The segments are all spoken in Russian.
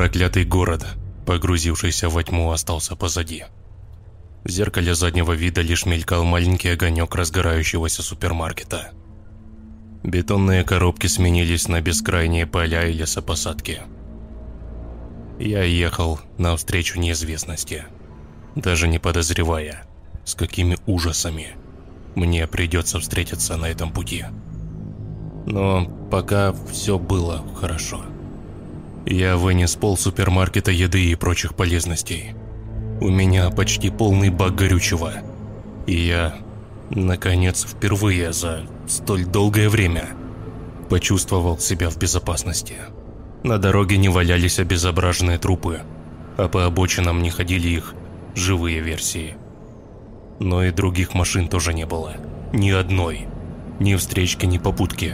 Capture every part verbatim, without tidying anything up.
Проклятый город, погрузившийся во тьму, остался позади. В зеркале заднего вида лишь мелькал маленький огонек разгорающегося супермаркета. Бетонные коробки сменились на бескрайние поля и лесопосадки. Я ехал навстречу неизвестности, даже не подозревая, с какими ужасами мне придется встретиться на этом пути. Но пока все было хорошо. Я вынес пол супермаркета еды и прочих полезностей. У меня почти полный бак горючего. И я, наконец, впервые за столь долгое время почувствовал себя в безопасности. На дороге не валялись обезображенные трупы, а по обочинам не ходили их живые версии. Но и других машин тоже не было. Ни одной. Ни встречки, ни попутки.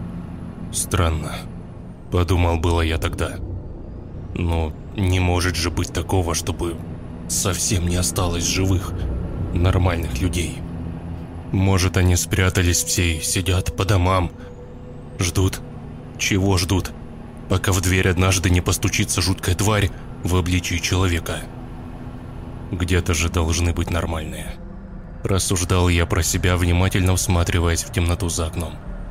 Странно. Подумал было я тогда. Но не может же быть такого, чтобы совсем не осталось живых, нормальных людей. Может, они спрятались все и сидят по домам. Ждут. Чего ждут? Пока в дверь однажды не постучится жуткая тварь в обличии человека. Где-то же должны быть нормальные. Рассуждал я про себя, внимательно всматриваясь в темноту за окном.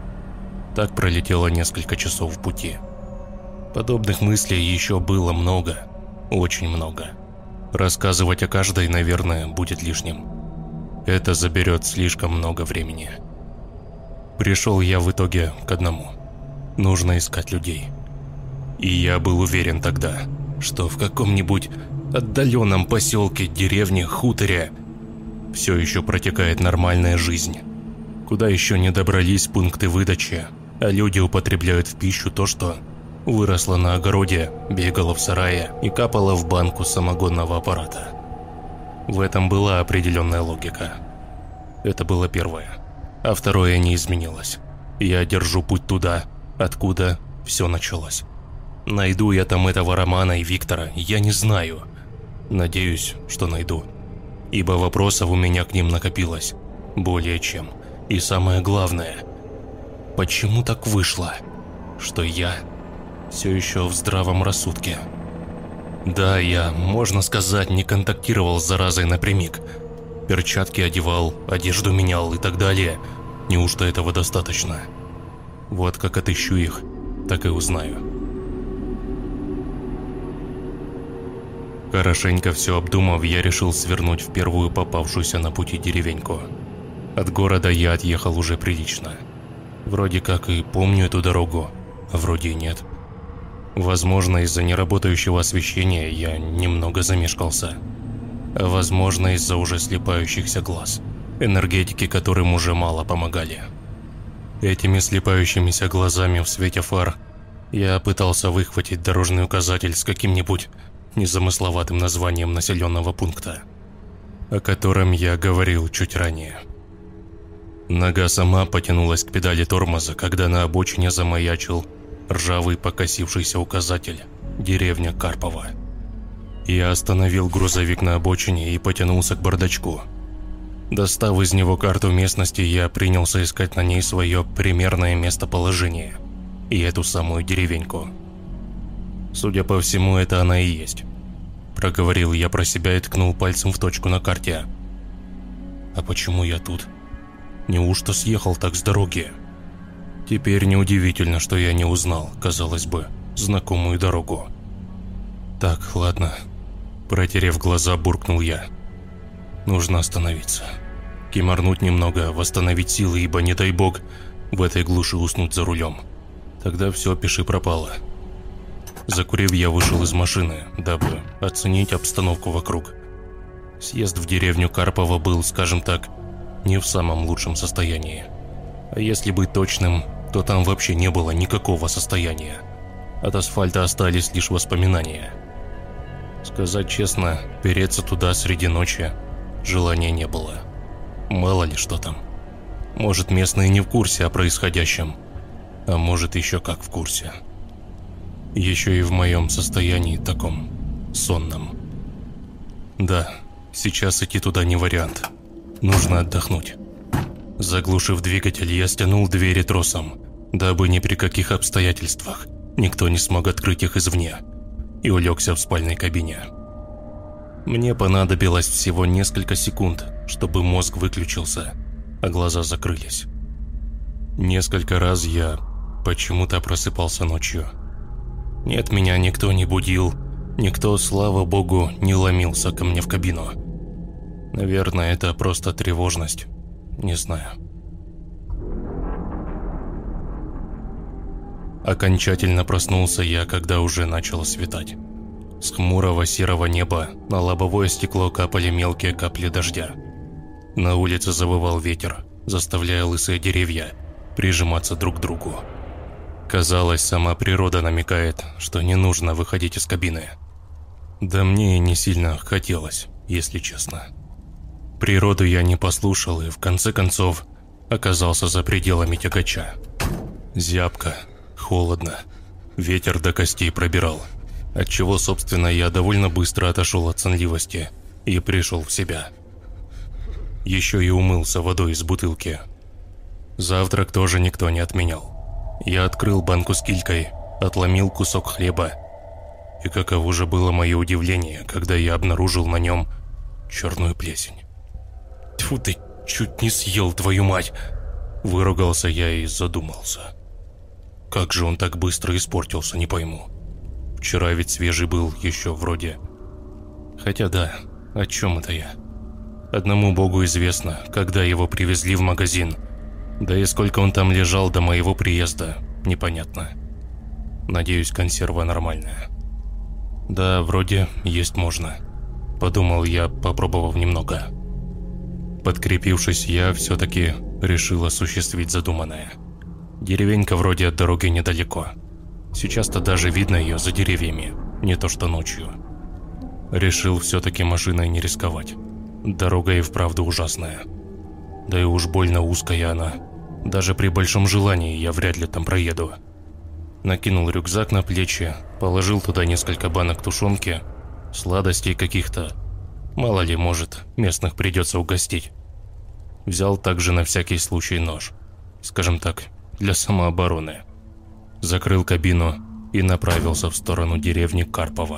Так пролетело несколько часов в пути. Подобных мыслей еще было много, очень много. Рассказывать о каждой, наверное, будет лишним. Это заберет слишком много времени. Пришел я в итоге к одному. Нужно искать людей. И я был уверен тогда, что в каком-нибудь отдаленном поселке, деревне, хуторе все еще протекает нормальная жизнь, куда еще не добрались пункты выдачи, а люди употребляют в пищу то, что выросло на огороде, бегало в сарае и капало в банку самогонного аппарата. В этом была определенная логика. Это было первое. А второе не изменилось. Я держу путь туда, откуда все началось. Найду я там этого Романа и Виктора, я не знаю. Надеюсь, что найду. Ибо вопросов у меня к ним накопилось. Более чем. И самое главное, почему так вышло, что я все еще в здравом рассудке? Да, я, можно сказать, не контактировал с заразой напрямик. Перчатки одевал, одежду менял и так далее. Неужто этого достаточно? Вот как отыщу их, так и узнаю. Хорошенько все обдумав, я решил свернуть в первую попавшуюся на пути деревеньку. От города я отъехал уже прилично. Вроде как и помню эту дорогу, а вроде и нет. Возможно, из-за неработающего освещения я немного замешкался. А возможно, из-за уже слепающихся глаз, энергетики которым уже мало помогали. Этими слепающимися глазами в свете фар я пытался выхватить дорожный указатель с каким-нибудь незамысловатым названием населенного пункта, о котором я говорил чуть ранее. Нога сама потянулась к педали тормоза, когда на обочине замаячил ржавый покосившийся указатель «Деревня Карпово». Я остановил грузовик на обочине и потянулся к бардачку. Достав из него карту местности, я принялся искать на ней свое примерное местоположение и эту самую деревеньку. Судя по всему, это она и есть. Проговорил я про себя и ткнул пальцем в точку на карте. А почему я тут? Неужто съехал так с дороги? Теперь неудивительно, что я не узнал, казалось бы, знакомую дорогу. Так, ладно. Протерев глаза, буркнул я. Нужно остановиться. Кимарнуть немного, восстановить силы, ибо, не дай бог, в этой глуши уснуть за рулем. Тогда все, пиши пропало. Закурив, я вышел из машины, дабы оценить обстановку вокруг. Съезд в деревню Карпово был, скажем так, не в самом лучшем состоянии. А если быть точным, то там вообще не было никакого состояния. От асфальта остались лишь воспоминания. Сказать честно, переться туда среди ночи желания не было. Мало ли что там. Может, местные не в курсе о происходящем, а может, еще как в курсе. Еще и в моем состоянии таком сонном. Да, сейчас идти туда не вариант. Нужно отдохнуть. Заглушив двигатель, я стянул двери тросом, дабы ни при каких обстоятельствах никто не смог открыть их извне. и улегся в спальной кабине. Мне понадобилось всего несколько секунд, чтобы мозг выключился, а глаза закрылись. Несколько раз я почему-то просыпался ночью. Нет, меня никто не будил, никто, слава богу, не ломился ко мне в кабину. Наверное, это просто тревожность, не знаю. Окончательно проснулся я, когда уже начало светать. С хмурого серого неба на лобовое стекло капали мелкие капли дождя. На улице завывал ветер, заставляя лысые деревья прижиматься друг к другу. Казалось, сама природа намекает, что не нужно выходить из кабины. Да мне и не сильно хотелось, если честно. Природу я не послушал и, в конце концов, оказался за пределами тягача. Зябко, холодно, ветер до костей пробирал, отчего, собственно, я довольно быстро отошел от сонливости и пришел в себя. Еще и умылся водой из бутылки. Завтрак тоже никто не отменял. Я открыл банку с килькой, отломил кусок хлеба. И каково же было мое удивление, когда я обнаружил на нем черную плесень. «Тьфу ты, чуть не съел, твою мать!» Выругался я и задумался. Как же он так быстро испортился, не пойму. Вчера ведь свежий был еще вроде. Хотя да, о чем это я? Одному богу известно, когда его привезли в магазин. Да и сколько он там лежал до моего приезда, непонятно. Надеюсь, консерва нормальная. Да, вроде есть можно, подумал я, попробовав немного. Подкрепившись, я все-таки решил осуществить задуманное. Деревенька вроде от дороги недалеко. Сейчас-то даже видно ее за деревьями, не то что ночью. Решил все-таки машиной не рисковать. Дорога и вправду ужасная. Да и уж больно узкая она. Даже при большом желании я вряд ли там проеду. Накинул рюкзак на плечи, положил туда несколько банок тушенки, сладостей каких-то. Мало ли, может, местных придется угостить. Взял также на всякий случай нож. Скажем так, для самообороны. Закрыл кабину и направился в сторону деревни Карпово.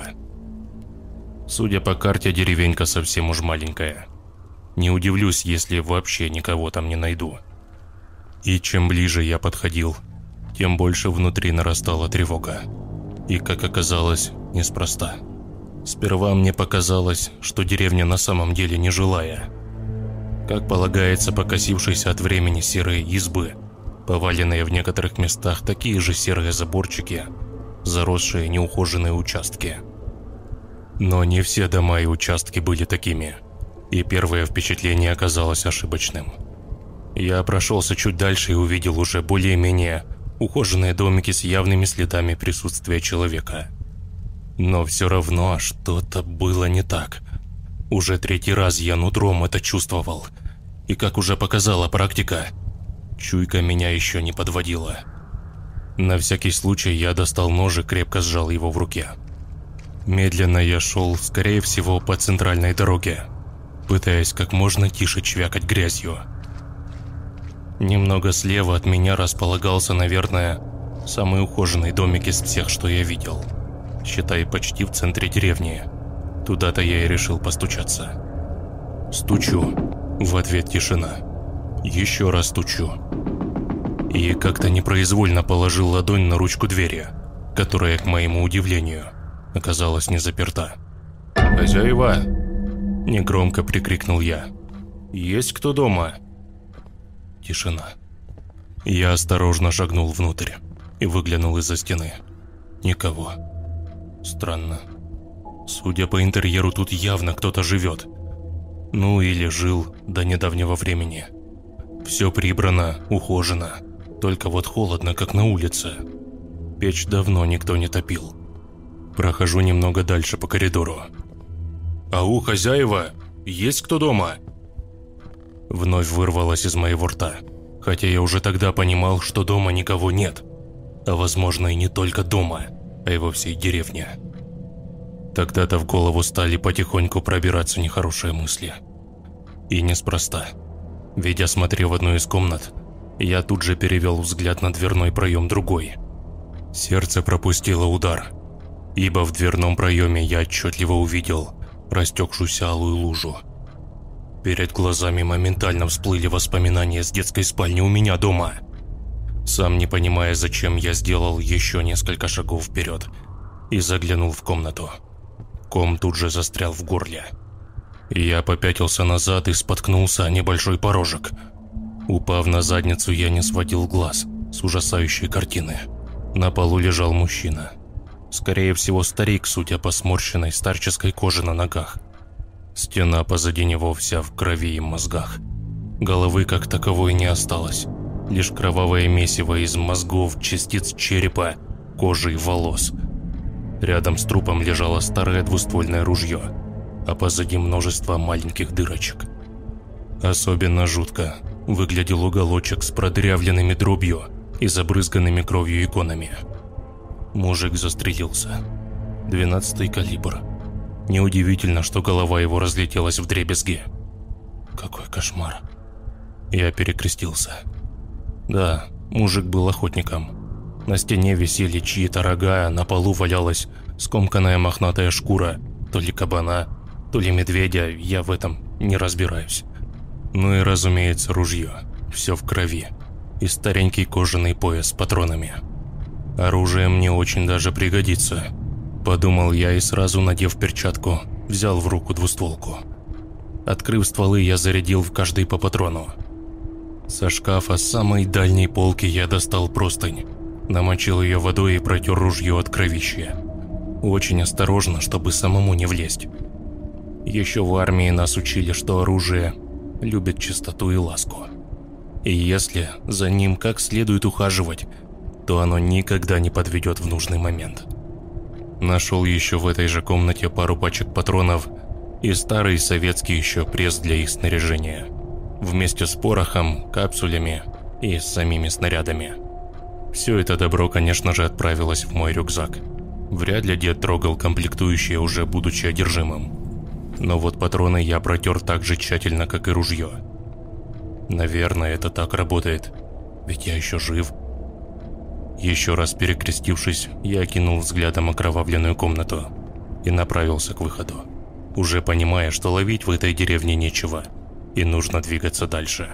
Судя по карте, деревенька совсем уж маленькая. Не удивлюсь, если вообще никого там не найду. И чем ближе я подходил, тем больше внутри нарастала тревога. И, как оказалось, неспроста. Сперва мне показалось, что деревня на самом деле нежилая. Как полагается, покосившиеся от времени серые избы, поваленные в некоторых местах такие же серые заборчики, заросшие неухоженные участки. Но не все дома и участки были такими, и первое впечатление оказалось ошибочным. Я прошелся чуть дальше и увидел уже более-менее ухоженные домики с явными следами присутствия человека. Но все равно что-то было не так. Уже третий раз я нутром это чувствовал, и, как уже показала практика, чуйка меня еще не подводила. На всякий случай я достал нож и крепко сжал его в руке. Медленно я шел, скорее всего, по центральной дороге, пытаясь как можно тише чвякать грязью. Немного слева от меня располагался, наверное, самый ухоженный домик из всех, что я видел. Считай, почти в центре деревни. Туда-то я и решил постучаться. Стучу. В ответ тишина. Еще раз стучу. И как-то непроизвольно положил ладонь на ручку двери, которая, к моему удивлению, оказалась не заперта. «Хозяева!» – негромко прикрикнул я. «Есть кто дома?» Тишина. Я осторожно шагнул внутрь и выглянул из-за стены. Никого. Странно. Судя по интерьеру, тут явно кто-то живет. Ну или жил до недавнего времени. Все прибрано, ухожено. Только вот холодно, как на улице. Печь давно никто не топил. Прохожу немного дальше по коридору. «Ау, хозяева! Есть кто дома?» Вновь вырвалось из моего рта, хотя я уже тогда понимал, что дома никого нет. А возможно и не только дома, а и во всей деревне. Тогда-то в голову стали потихоньку пробираться нехорошие мысли. И неспроста. Ведь, осмотрев одну из комнат, я тут же перевел взгляд на дверной проем другой. Сердце пропустило удар. ибо в дверном проеме я отчетливо увидел растекшуюся алую лужу. Перед глазами моментально всплыли воспоминания с детской спальни у меня дома. Сам не понимая, зачем, я сделал еще несколько шагов вперед и заглянул в комнату. Ком тут же застрял в горле. Я попятился назад и споткнулся о небольшой порожек. Упав на задницу, я не сводил глаз с ужасающей картины. На полу лежал мужчина. Скорее всего, старик, судя по сморщенной старческой коже на ногах. Стена позади него вся в крови и мозгах. Головы как таковой не осталось. Лишь кровавое месиво из мозгов, частиц черепа, кожи и волос. Рядом с трупом лежало старое двуствольное ружье, а позади множество маленьких дырочек. Особенно жутко выглядел уголочек с продырявленными дробью и забрызганными кровью иконами. Мужик застрелился. Двенадцатый калибр. Неудивительно, что голова его разлетелась вдребезги. Какой кошмар. Я перекрестился. Да, мужик был охотником. На стене висели чьи-то рога, а на полу валялась скомканная мохнатая шкура, то ли кабана, то ли медведя, я в этом не разбираюсь. Ну и, разумеется, ружье. Все в крови. И старенький кожаный пояс с патронами. Оружие мне очень даже пригодится, подумал я и сразу, надев перчатку, взял в руку двустволку. Открыв стволы, я зарядил в каждый по патрону. Со шкафа с самой дальней полки я достал простынь, намочил ее водой и протер ружье от кровища. Очень осторожно, чтобы самому не влезть. Еще в армии нас учили, что оружие любит чистоту и ласку. И если за ним как следует ухаживать, то оно никогда не подведет в нужный момент. Нашел еще в этой же комнате пару пачек патронов и старый советский еще пресс для их снаряжения, вместе с порохом, капсулями и с самими снарядами. Все это добро, конечно же, отправилось в мой рюкзак. Вряд ли дед трогал комплектующие, уже будучи одержимым. Но вот патроны я протер так же тщательно, как и ружье. Наверное, это так работает, ведь я еще жив. Еще раз перекрестившись, я окинул взглядом окровавленную комнату и направился к выходу, уже понимая, что ловить в этой деревне нечего и нужно двигаться дальше.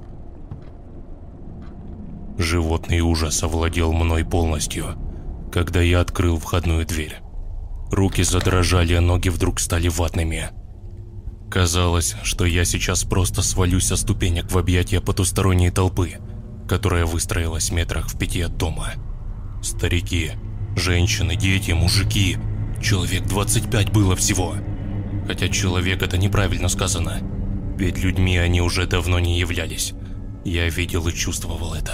Животный ужас овладел мной полностью, когда я открыл входную дверь. Руки задрожали, а ноги вдруг стали ватными. Казалось, что я сейчас просто свалюсь со ступенек в объятия потусторонней толпы, которая выстроилась в метрах в пяти от дома. Старики, женщины, дети, мужики. Человек двадцать пять было всего. Хотя человек — это неправильно сказано, ведь людьми они уже давно не являлись. Я видел и чувствовал это.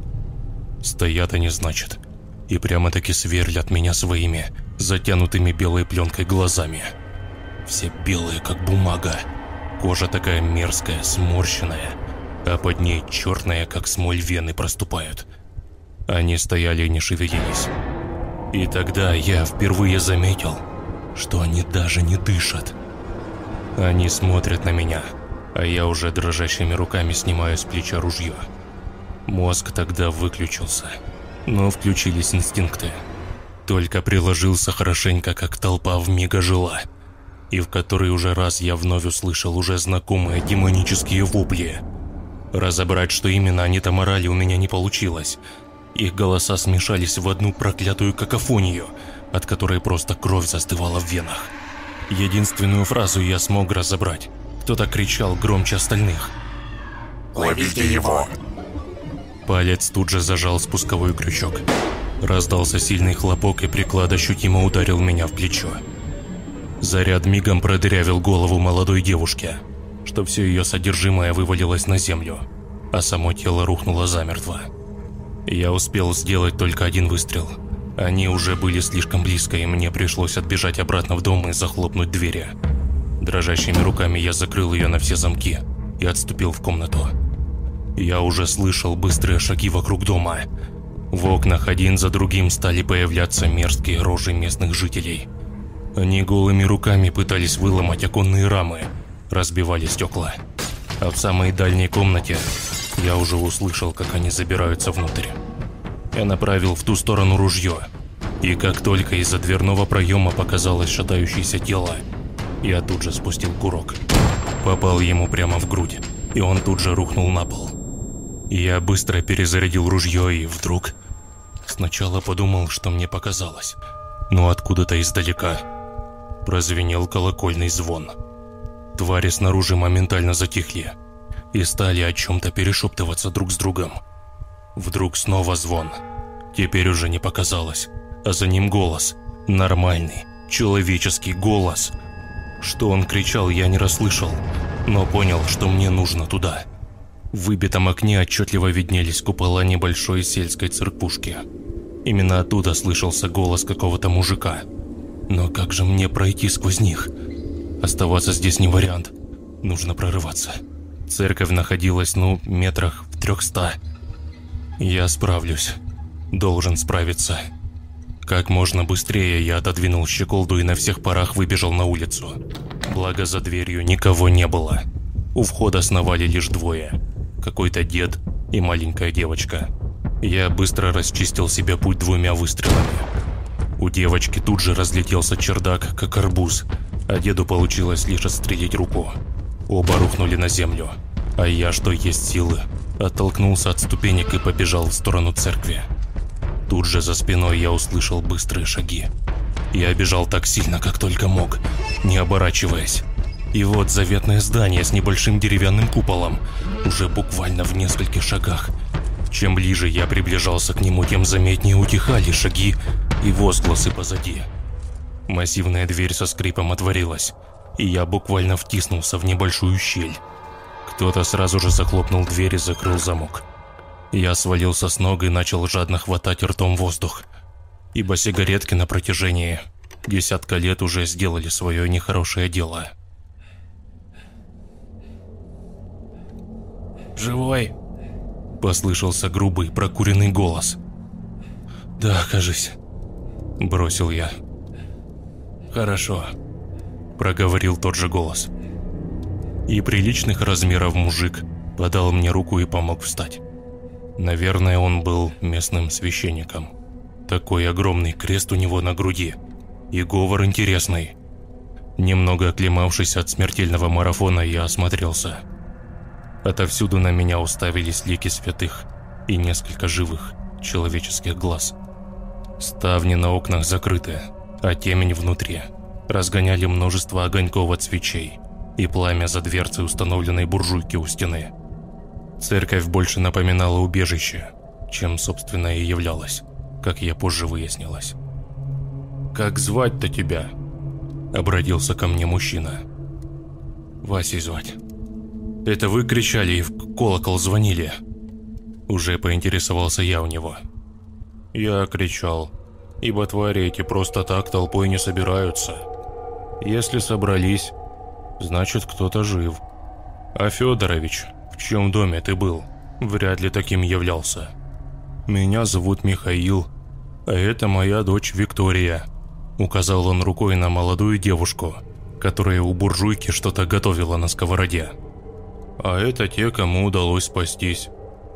Стоят они, значит, и прямо-таки сверлят меня своими затянутыми белой пленкой глазами. Все белые, как бумага. Кожа такая мерзкая, сморщенная, а под ней черные, как смоль, вены проступают. Они стояли и не шевелились. И тогда я впервые заметил, что они даже не дышат. Они смотрят на меня, а я уже дрожащими руками снимаю с плеча ружье. Мозг тогда выключился, но включились инстинкты. Только приложился хорошенько, как толпа вмиг ожила, и в который уже раз я вновь услышал уже знакомые демонические вопли. Разобрать, что именно они там орали, у меня не получилось. Их голоса смешались в одну проклятую какофонию, от которой просто кровь застывала в венах. Единственную фразу я смог разобрать. Кто-то кричал громче остальных. «Ловите его!» Палец тут же зажал спусковой крючок. Раздался сильный хлопок, и приклад ощутимо ударил меня в плечо. Заряд мигом продырявил голову молодой девушке, что все ее содержимое вывалилось на землю, а само тело рухнуло замертво. Я успел сделать только один выстрел. Они уже были слишком близко, и мне пришлось отбежать обратно в дом и захлопнуть двери. Дрожащими руками я закрыл ее на все замки и отступил в комнату. Я уже слышал быстрые шаги вокруг дома. В окнах один за другим стали появляться мерзкие рожи местных жителей. Они голыми руками пытались выломать оконные рамы, разбивали стекла. А в самой дальней комнате я уже услышал, как они забираются внутрь. Я направил в ту сторону ружье, И как только из-за дверного проема показалось шатающееся тело, я тут же спустил курок. Попал ему прямо в грудь, и он тут же рухнул на пол. Я быстро перезарядил ружье и вдруг... Сначала подумал, что мне показалось, но откуда-то издалека прозвенел колокольный звон. Твари снаружи моментально затихли и стали о чем-то перешептываться друг с другом. Вдруг снова звон. Теперь уже не показалось, а за ним голос. Нормальный, человеческий голос. Что он кричал, я не расслышал, но понял, что мне нужно туда. В выбитом окне отчетливо виднелись купола небольшой сельской церквушки. Именно оттуда слышался голос какого-то мужика. Но как же мне пройти сквозь них? Оставаться здесь не вариант. Нужно прорываться. Церковь находилась, ну, метрах в трехста. Я справлюсь. Должен справиться. Как можно быстрее я отодвинул щеколду и на всех парах выбежал на улицу. Благо за дверью никого не было. У входа сновали лишь двое. Какой-то дед и маленькая девочка. Я быстро расчистил себе путь двумя выстрелами. У девочки тут же разлетелся чердак, как арбуз, а деду получилось лишь отстрелить руку. Оба рухнули на землю, а я, что есть силы, оттолкнулся от ступенек и побежал в сторону церкви. Тут же за спиной я услышал быстрые шаги. Я бежал так сильно, как только мог, не оборачиваясь. И вот заветное здание с небольшим деревянным куполом, уже буквально в нескольких шагах. Чем ближе я приближался к нему, тем заметнее утихали шаги и возгласы позади. Массивная дверь со скрипом отворилась, и я буквально втиснулся в небольшую щель. Кто-то сразу же захлопнул дверь и закрыл замок. Я свалился с ног и начал жадно хватать ртом воздух, ибо сигаретки на протяжении десятка лет уже сделали свое нехорошее дело. «Живой?» – послышался грубый прокуренный голос. «Да, кажись», – бросил я. «Хорошо», – проговорил тот же голос. И приличных размеров мужик подал мне руку и помог встать. Наверное, он был местным священником. Такой огромный крест у него на груди. И говор интересный. Немного оклемавшись от смертельного марафона, я осмотрелся. Отовсюду на меня уставились лики святых и несколько живых человеческих глаз. Ставни на окнах закрыты, а темень внутри разгоняли множество огоньков от свечей и пламя за дверцей установленной буржуйки у стены. Церковь больше напоминала убежище, чем, собственно, и являлась, как я позже выяснилось. «Как звать-то тебя?» – обратился ко мне мужчина. «Васей звать». «Это вы кричали и в колокол звонили?» Уже поинтересовался я у него. «Я кричал, ибо твари эти просто так толпой не собираются. Если собрались, значит, кто-то жив. А Федорович, в чьем доме ты был, вряд ли таким являлся. Меня зовут Михаил, а это моя дочь Виктория», – указал он рукой на молодую девушку, которая у буржуйки что-то готовила на сковороде. «А это те, кому удалось спастись.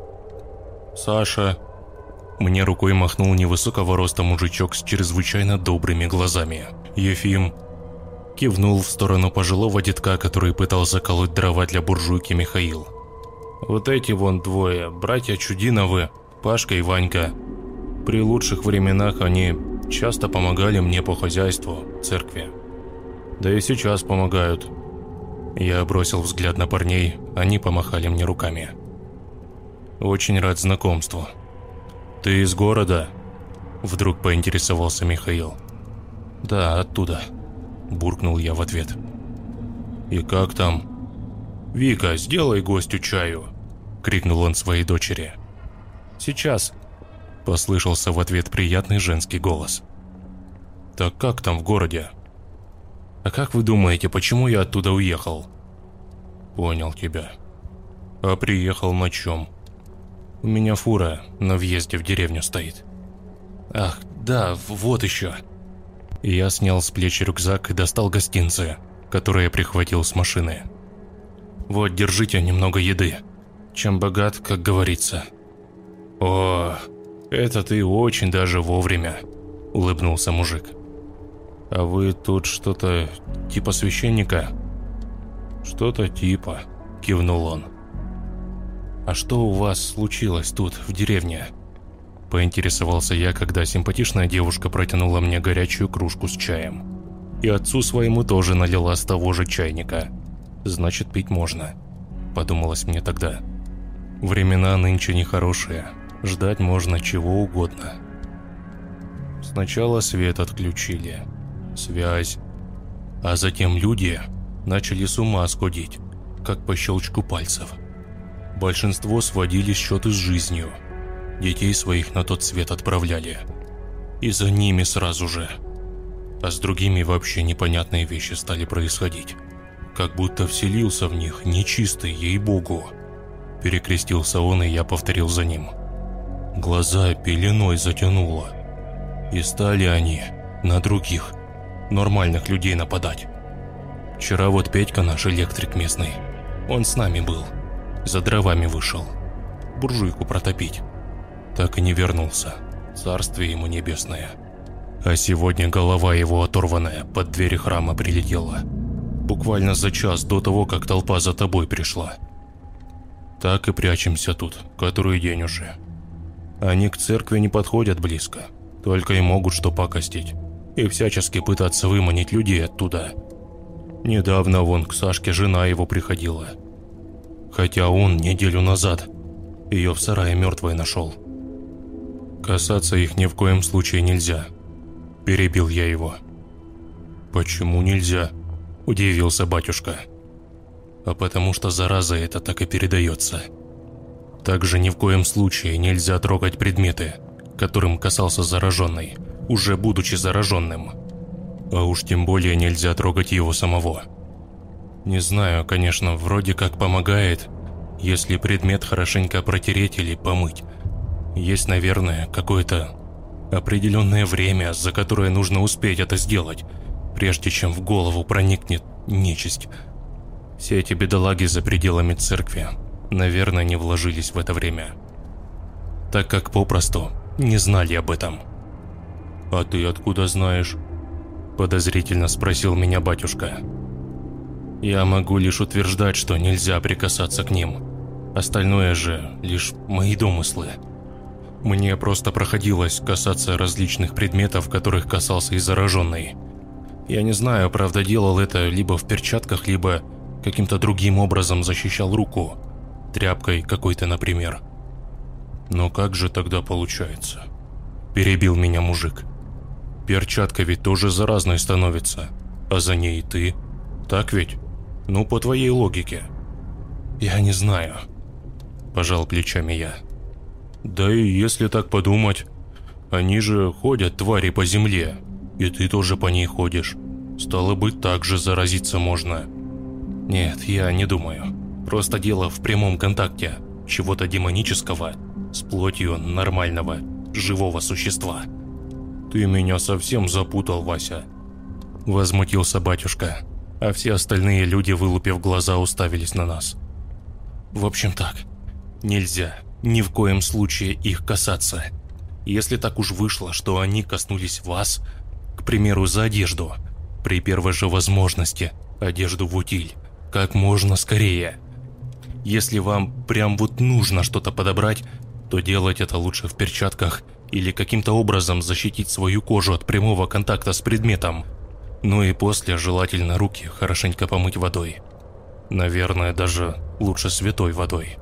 Саша», – мне рукой махнул невысокого роста мужичок с чрезвычайно добрыми глазами. «Ефим», – кивнул в сторону пожилого детка, который пытался колоть дрова для буржуйки Михаил. «Вот эти вон двое, братья Чудиновы, Пашка и Ванька. При лучших временах они часто помогали мне по хозяйству, церкви. Да и сейчас помогают». Я бросил взгляд на парней, они помахали мне руками. «Очень рад знакомству. Ты из города?» Вдруг поинтересовался Михаил. «Да, оттуда», буркнул я в ответ. «И как там?» «Вика, сделай гостю чаю!» крикнул он своей дочери. «Сейчас!» послышался в ответ приятный женский голос. «Так как там в городе?» «А как вы думаете, почему я оттуда уехал?» «Понял тебя. А приехал на чем?» «У меня фура на въезде в деревню стоит». «Ах, да, вот еще». Я снял с плеч рюкзак и достал гостинцы, которые прихватил с машины. «Вот, держите немного еды. Чем богат, как говорится». «О, это ты очень даже вовремя», – улыбнулся мужик. «А вы тут что-то типа священника?» «Что-то типа», – кивнул он. «А что у вас случилось тут, в деревне?» Поинтересовался я, когда симпатичная девушка протянула мне горячую кружку с чаем. И отцу своему тоже налила с того же чайника. «Значит, пить можно», – подумалось мне тогда. «Времена нынче нехорошие, ждать можно чего угодно». Сначала свет отключили, связь, а затем люди начали с ума сходить, как по щелчку пальцев. Большинство сводили счеты с жизнью, детей своих на тот свет отправляли, и за ними сразу же. А с другими вообще непонятные вещи стали происходить, как будто вселился в них нечистый, ей-богу. Перекрестился он, и я повторил за ним. Глаза пеленой затянуло, и стали они на других, нормальных людей нападать. Вчера вот Петька, наш электрик местный, он с нами был, за дровами вышел, буржуйку протопить. Так и не вернулся, царствие ему небесное. А сегодня голова его оторванная под двери храма прилетела. Буквально за час до того, как толпа за тобой пришла. Так и прячемся тут, который день уже. Они к церкви не подходят близко, только и могут что пакостить, и всячески пытаться выманить людей оттуда. Недавно вон к Сашке жена его приходила. Хотя он неделю назад ее в сарае мертвой нашел. Касаться их ни в коем случае нельзя. Перебил я его. «Почему нельзя?» – удивился батюшка. «А потому что зараза эта так и передается. Также ни в коем случае нельзя трогать предметы, которым касался зараженный, уже будучи зараженным. А уж тем более нельзя трогать его самого. Не знаю, конечно, вроде как помогает, если предмет хорошенько протереть или помыть. Есть, наверное, какое-то определенное время, за которое нужно успеть это сделать, прежде чем в голову проникнет нечисть. Все эти бедолаги за пределами церкви, наверное, не вложились в это время, так как попросту не знали об этом». «А ты откуда знаешь?» – подозрительно спросил меня батюшка. «Я могу лишь утверждать, что нельзя прикасаться к ним. Остальное же лишь мои домыслы. Мне просто проходилось касаться различных предметов, которых касался и зараженный. Я не знаю, правда, делал это либо в перчатках, либо каким-то другим образом защищал руку, тряпкой какой-то, например». «Но как же тогда получается?» – перебил меня мужик. «Перчатка ведь тоже заразной становится, а за ней и ты. Так ведь? Ну, по твоей логике». «Я не знаю», – пожал плечами я. «Да и если так подумать, они же ходят, твари, по земле, и ты тоже по ней ходишь. Стало быть, так же заразиться можно». «Нет, я не думаю. Просто дело в прямом контакте чего-то демонического с плотью нормального, живого существа». «Ты меня совсем запутал, Вася», – возмутился батюшка, а все остальные люди, вылупив глаза, уставились на нас. «В общем так, нельзя ни в коем случае их касаться. Если так уж вышло, что они коснулись вас, к примеру, за одежду, при первой же возможности одежду в утиль, как можно скорее. Если вам прям вот нужно что-то подобрать, то делать это лучше в перчатках или каким-то образом защитить свою кожу от прямого контакта с предметом. Ну и после желательно руки хорошенько помыть водой. Наверное, даже лучше святой водой».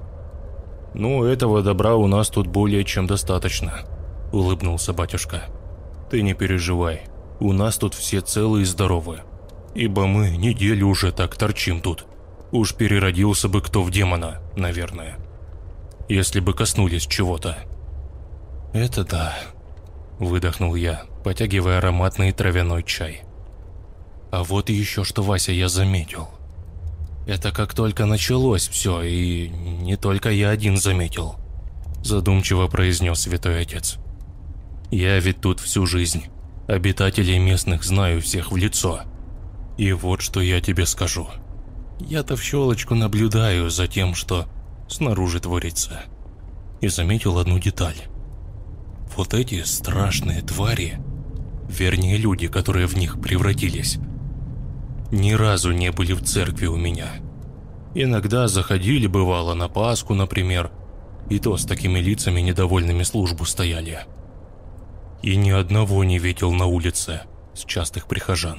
«Ну, этого добра у нас тут более чем достаточно», – улыбнулся батюшка. «Ты не переживай, у нас тут все целы и здоровы, ибо мы неделю уже так торчим тут. Уж переродился бы кто в демона, наверное, если бы коснулись чего-то». «Это да», – выдохнул я, потягивая ароматный травяной чай. «А вот еще что, Вася, я заметил. Это как только началось все, и не только я один заметил», – задумчиво произнес святой отец. «Я ведь тут всю жизнь, обитателей местных знаю всех в лицо. И вот что я тебе скажу. Я-то в щелочку наблюдаю за тем, что снаружи творится, и заметил одну деталь. Вот эти страшные твари вернее люди, которые в них превратились, ни разу не были в церкви у меня. Иногда заходили, бывало, на Пасху, например, и то с такими лицами недовольными службу стояли. И ни одного не видел на улице с частых прихожан.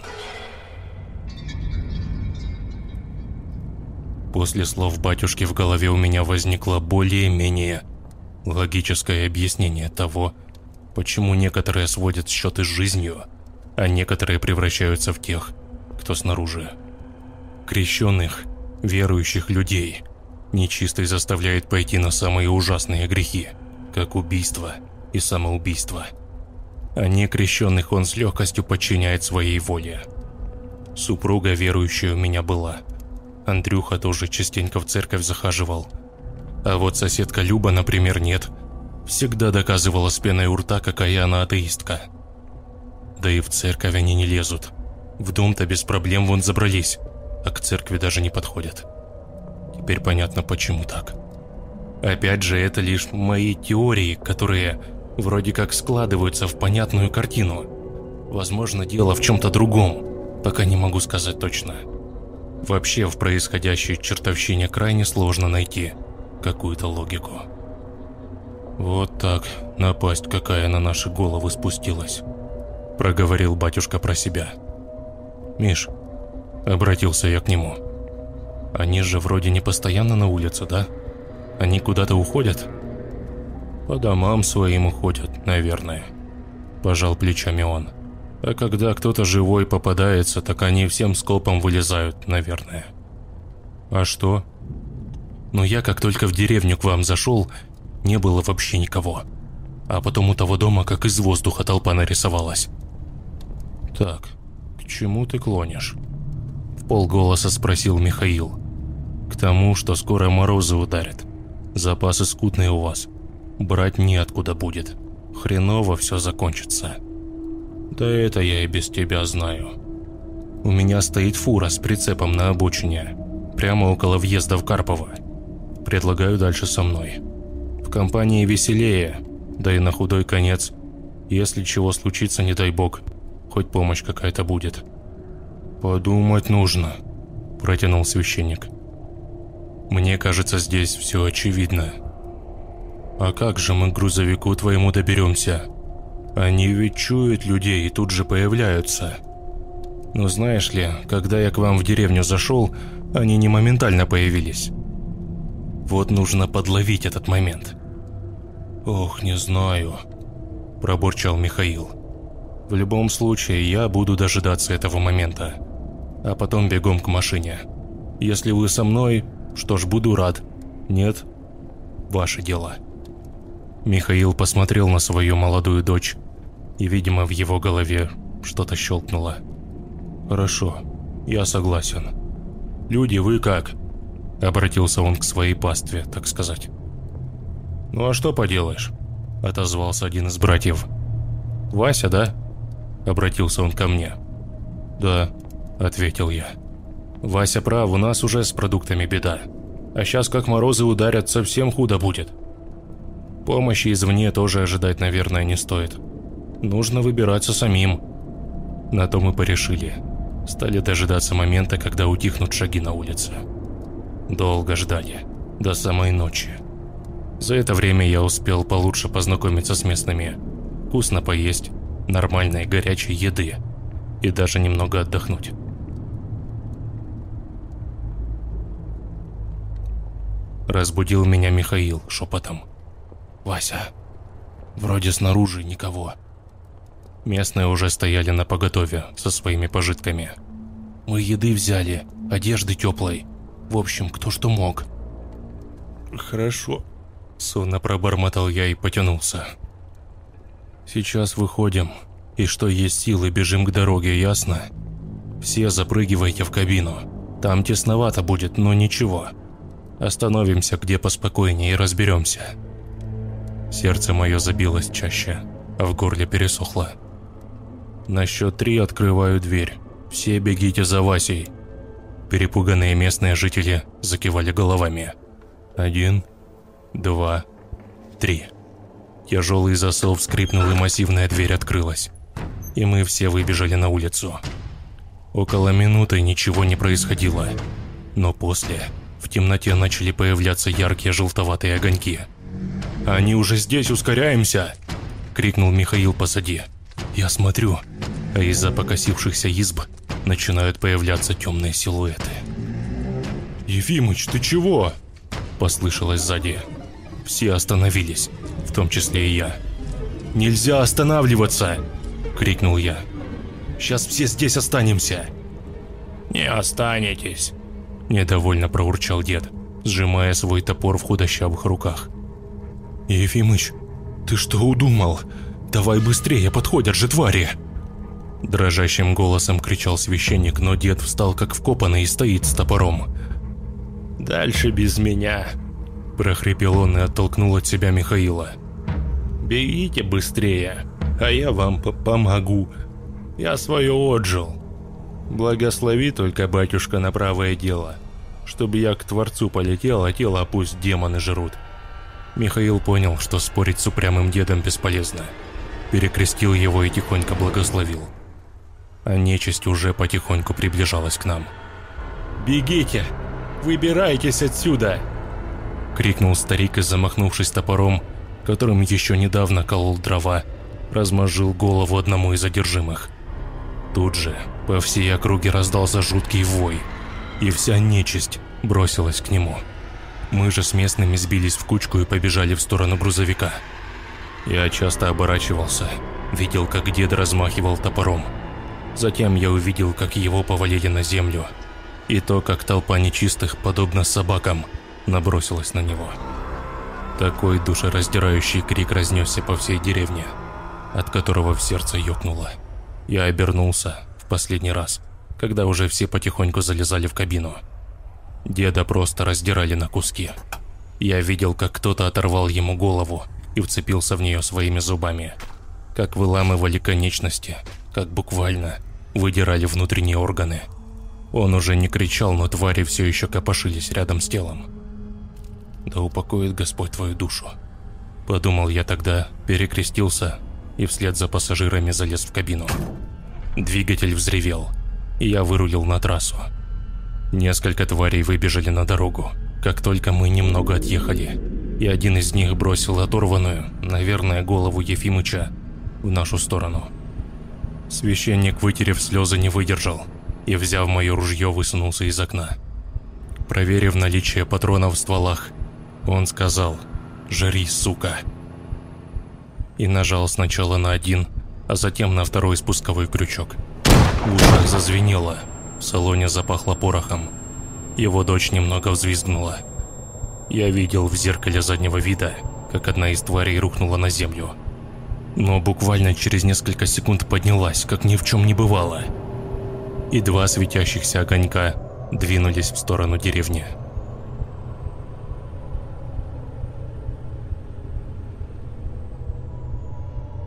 После слов батюшки в голове у меня возникло более-менее логическое объяснение того, почему некоторые сводят счеты с жизнью, а некоторые превращаются в тех, кто снаружи. Крещенных, верующих людей нечистый заставляет пойти на самые ужасные грехи, как убийство и самоубийство. А некрещенных он с легкостью подчиняет своей воле. Супруга верующая у меня была. Андрюха тоже частенько в церковь захаживал. А вот соседка Люба, например, нет. Всегда доказывала с пеной у рта, какая она атеистка. Да и в церковь они не лезут. В дом-то без проблем вон забрались, а к церкви даже не подходят. Теперь понятно, почему так. Опять же, это лишь мои теории, которые вроде как складываются в понятную картину. Возможно, дело в чем-то другом, пока не могу сказать точно. Вообще, в происходящей чертовщине крайне сложно найти какую-то логику. «Вот так, напасть какая на наши головы спустилась», – проговорил батюшка про себя. «Миш», – обратился я к нему, – «они же вроде не постоянно на улице, да? Они куда-то уходят?» «По домам своим уходят, наверное», – пожал плечами он. «А когда кто-то живой попадается, так они всем скопом вылезают, наверное». «А что?» «Ну я как только в деревню к вам зашел, не было вообще никого. А потом у того дома как из воздуха толпа нарисовалась». «Так, к чему ты клонишь?» В полголоса спросил Михаил. «К тому, что скоро морозы ударят. Запасы скудные у вас. Брать неоткуда будет. Хреново все закончится». «Да это я и без тебя знаю. У меня стоит фура с прицепом на обочине, прямо около въезда в Карпово. Предлагаю дальше со мной. В компании веселее, да и на худой конец. Если чего случится, не дай бог, хоть помощь какая-то будет». «Подумать нужно», – протянул священник. «Мне кажется, здесь все очевидно». «А как же мы к грузовику твоему доберемся? Они ведь чуют людей и тут же появляются. Но знаешь ли, когда я к вам в деревню зашел, они не моментально появились. Вот нужно подловить этот момент». «Ох, не знаю», – пробурчал Михаил. «В любом случае, я буду дожидаться этого момента, а потом бегом к машине. Если вы со мной, что ж, буду рад. Нет, ваше дело». Михаил посмотрел на свою молодую дочь, и, видимо, в его голове что-то щелкнуло. «Хорошо, я согласен. Люди, вы как?» – обратился он к своей пастве, так сказать. «Ну а что поделаешь?» – отозвался один из братьев. «Вася, да?» – обратился он ко мне. «Да», – ответил я. «Вася прав, у нас уже с продуктами беда. А сейчас как морозы ударят, совсем худо будет. Помощи извне тоже ожидать, наверное, не стоит. Нужно выбираться самим». На то мы порешили. Стали дожидаться момента, когда утихнут шаги на улице. Долго ждали, до самой ночи. За это время я успел получше познакомиться с местными, вкусно поесть, нормальной горячей еды и даже немного отдохнуть. Разбудил меня Михаил шепотом. «Вася, вроде снаружи никого». Местные уже стояли напоготове со своими пожитками. «Мы еды взяли, одежды теплой. В общем, кто что мог». «Хорошо», – сонно пробормотал я и потянулся. «Сейчас выходим, и что есть силы, бежим к дороге, ясно? Все запрыгивайте в кабину. Там тесновато будет, но ничего. Остановимся где поспокойнее и разберемся». Сердце мое забилось чаще, а в горле пересохло. «На счет три открываю дверь. Все бегите за Васей». Перепуганные местные жители закивали головами. Один, два, три. Тяжелый засов скрипнул, и массивная дверь открылась. и мы все выбежали на улицу. Около минуты ничего не происходило, но после в темноте начали появляться яркие желтоватые огоньки. «Они уже здесь, ускоряемся!» – крикнул Михаил позади. Я смотрю, а из-за покосившихся изб начинают появляться темные силуэты. «Ефимыч, ты чего?» – послышалось сзади. Все остановились, в том числе и я. «Нельзя останавливаться!» – крикнул я. «Сейчас все здесь останемся!» «Не останетесь!» – недовольно проурчал дед, сжимая свой топор в худощавых руках. «Ефимыч, ты что удумал? Давай быстрее, подходят же твари!» Дрожащим голосом кричал священник, но дед встал как вкопанный и стоит с топором. «Дальше без меня!» – прохрипел он и оттолкнул от себя Михаила. «Бегите быстрее, а я вам помогу. Я свое отжил. Благослови только, батюшка, на правое дело, чтобы я к Творцу полетел, а тело пусть демоны жрут». Михаил понял, что спорить с упрямым дедом бесполезно. Перекрестил его и тихонько благословил. А нечисть уже потихоньку приближалась к нам. «Бегите! Выбирайтесь отсюда!» – крикнул старик и, замахнувшись топором, которым еще недавно колол дрова, размозжил голову одному из одержимых. Тут же по всей округе раздался жуткий вой, и вся нечисть бросилась к нему. Мы же с местными сбились в кучку и побежали в сторону грузовика. Я часто оборачивался, видел, как дед размахивал топором. Затем я увидел, как его повалили на землю, и то, как толпа нечистых, подобно собакам, набросилась на него. Такой душераздирающий крик разнесся по всей деревне, от которого в сердце ёкнуло. Я обернулся в последний раз, когда уже все потихоньку залезали в кабину. Деда просто раздирали на куски. Я видел, как кто-то оторвал ему голову и вцепился в нее своими зубами, как выламывали конечности, как буквально выдирали внутренние органы. Он уже не кричал, но твари все еще копошились рядом с телом. «Да упокоит Господь твою душу», – подумал я тогда, перекрестился и вслед за пассажирами залез в кабину. Двигатель взревел, и я вырулил на трассу. Несколько тварей выбежали на дорогу, как только мы немного отъехали, и один из них бросил оторванную, наверное, голову Ефимыча в нашу сторону. Священник, вытерев слезы, не выдержал и, взяв мое ружье, высунулся из окна. Проверив наличие патронов в стволах, он сказал: «Жри, сука!» и нажал сначала на один, а затем на второй спусковой крючок. В ушах зазвенело, в салоне запахло порохом. Его дочь немного взвизгнула. Я видел в зеркале заднего вида, как одна из тварей рухнула на землю, но буквально через несколько секунд поднялась, как ни в чем не бывало, и два светящихся огонька двинулись в сторону деревни.